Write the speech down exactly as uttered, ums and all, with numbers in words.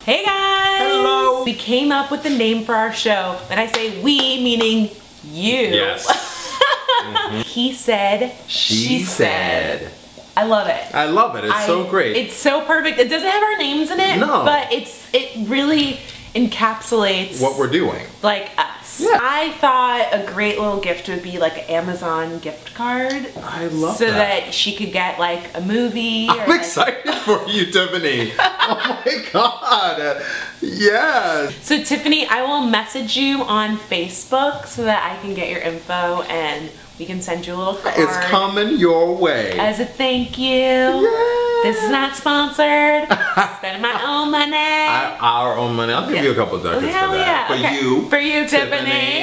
Hey guys! Hello! We came up with the name for our show, and I say we meaning you. Yes. mm-hmm. He said, she, she said. said. I love it. I love it. It's I, so great. It's so perfect. It doesn't have our names in it, no. but it's it really encapsulates what we're doing. Like us. Yeah. I thought a great little gift would be like an Amazon gift card. I love so that. So that she could get like a movie. I'm or like excited for you, Tiffany. Oh my god. Yes. So Tiffany, I will message you on Facebook so that I can get your info and we can send you a little card. It's coming your way. As a thank you. Yay. This is not sponsored. Spending my own money. I, our own money. I'll give yeah. you a couple ducats Hell for that. Yeah. For okay. you. For you, Tiffany. Tiffany.